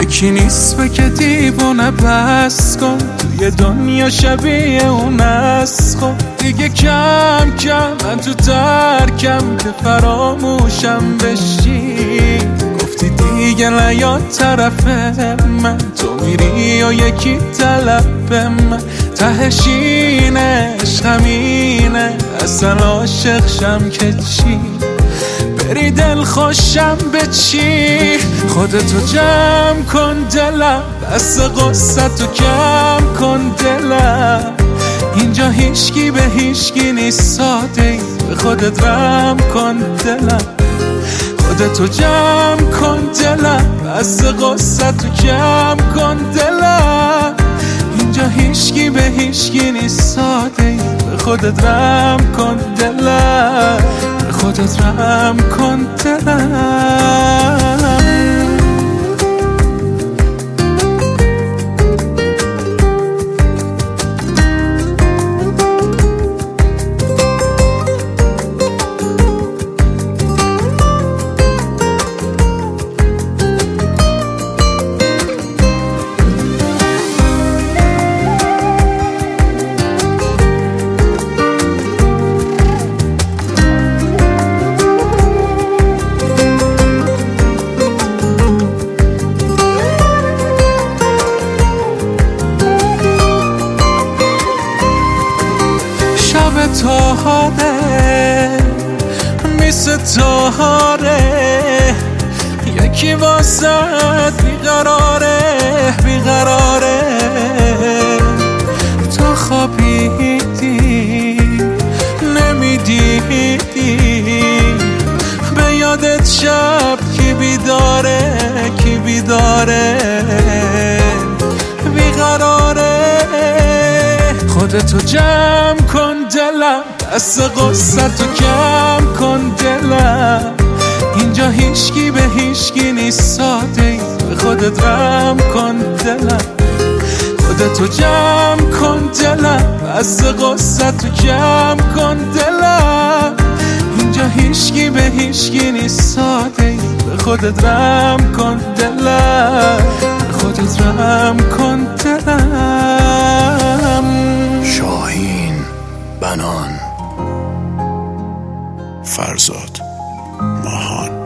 یکی نیست به که دیوونه بس کن، توی دنیا شبیه اون است. خب دیگه کم کم من تو ترکم که فراموشم بشی. گفتی دیگه نیاد طرف من، تو میری و یکی طلب من. تهش اینه همینه، اصلا عاشق شم که چی؟ بری دل خوشم به چی؟ خودتو جمع کن دلم، بس غصتو کم کن دلم. اینجا هیچکی به هیچکی نیست ساده ای، به خودت رحم کن دلم. خودتو جمع کن دلم، بس غصتو کم کن دلم. اینجا هیچکی به هیچکی نیست ساده ای، به خودت رحم کن دلم. به خودت رحم کن دلم. تاهاره میسه تاهاره، یکی واسد بیقراره بیقراره. تا خوابیدی نمیدیدی، به یادت شب کی بیداره کی بیداره بیقراره. خودتو جمع کن دلم، دست غصتو کم کن دلم. اینجا هیچکی به هیچکی نیست ساده ای، به خودت رحم کن دلم. خودتو جمع کن دلم، دست غصتو کم کن دلم. اینجا هیچکی به هیچکی نیست ساده ای، به خودت رحم کن دلم. به خودت رحم کن دلم. شاهین بنان، فرزاد ماهان.